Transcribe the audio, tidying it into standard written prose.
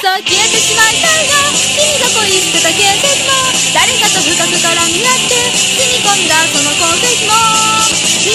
消えてしまいたいな。君が恋してた形跡も誰かと深く絡み合って住み込んだその痕跡も